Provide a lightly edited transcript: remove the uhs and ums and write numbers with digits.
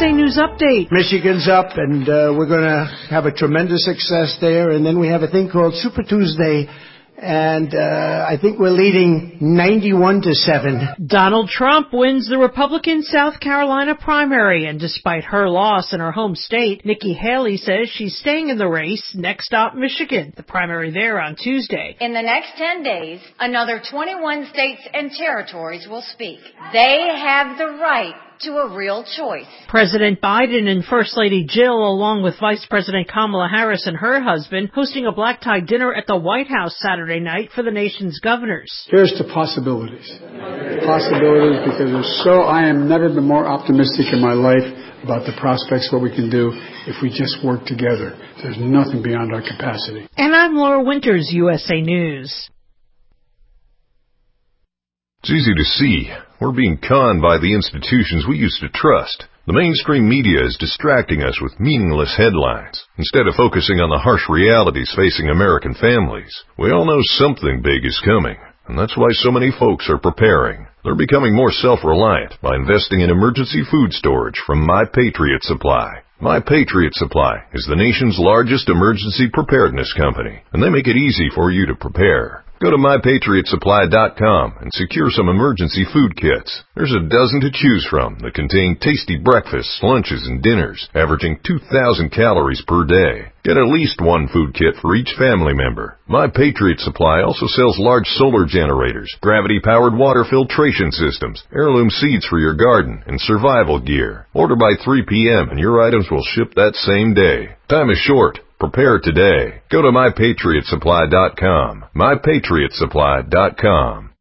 USA News Update. Michigan's up, and we're going to have a tremendous success there. And then we have a thing called Super Tuesday, and I think we're leading 91-7. Donald Trump wins the Republican South Carolina primary, and despite her loss in her home state, Nikki Haley says she's staying in the race. Next stop, Michigan, the primary there on Tuesday. In the next 10 days, another 21 states and territories will speak. They have the right to a real choice. President Biden and First Lady Jill, along with Vice President Kamala Harris and her husband, hosting a black-tie dinner at the White House Saturday night for the nation's governors. Here's to possibilities. Possibilities, because I am never been more optimistic in my life about the prospects, what we can do if we just work together. There's nothing beyond our capacity. And I'm Laura Winters, USA News. It's easy to see. We're being conned by the institutions we used to trust. The mainstream media is distracting us with meaningless headlines, instead of focusing on the harsh realities facing American families. We all know something big is coming, and that's why so many folks are preparing. They're becoming more self-reliant by investing in emergency food storage from My Patriot Supply. My Patriot Supply is the nation's largest emergency preparedness company, and they make it easy for you to prepare. Go to MyPatriotSupply.com and secure some emergency food kits. There's a dozen to choose from that contain tasty breakfasts, lunches, and dinners, averaging 2,000 calories per day. Get at least one food kit for each family member. My Patriot Supply also sells large solar generators, gravity-powered water filtration systems, heirloom seeds for your garden, and survival gear. Order by 3 p.m. and your items will ship that same day. Time is short. Prepare today. Go to MyPatriotSupply.com. MyPatriotSupply.com.